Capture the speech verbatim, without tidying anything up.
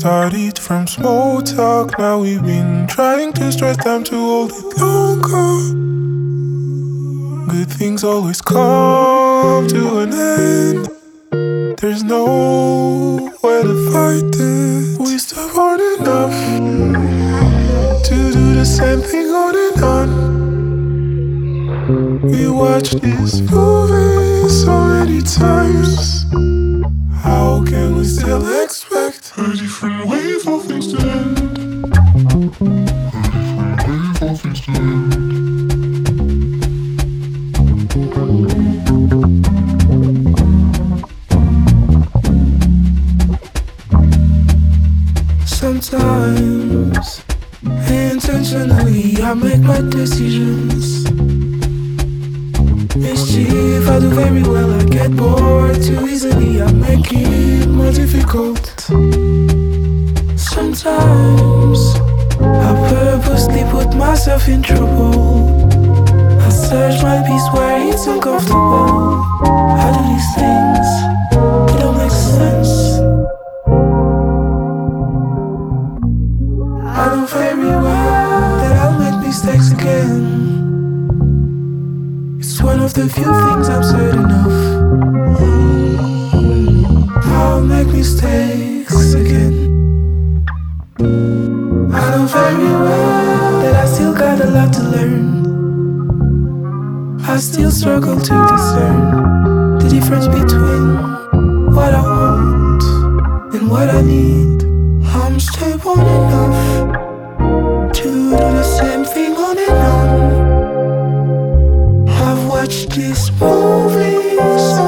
started from small talk, now we've been trying to stretch time to hold it longer. Good things always come to an end. There's no way to fight it. We still want enough to do the same thing on and on. We watched this movie so many times. How can we still expect a different way for things to end? A different way for things to end. Sometimes, intentionally, I make my decisions. Mischief, I do very well. I get bored too easily. I make it more difficult. Sometimes, I purposely put myself in trouble. I search my peace where it's uncomfortable. I do these things, it don't make sense. I know very well that I'll make mistakes again. It's one of the few things I'm certain of. I'll make mistakes again. I know very well that I still got a lot to learn. I still struggle to discern the difference between what I want and what I need. I'm stable enough to do the same thing on and on. I've watched this movie so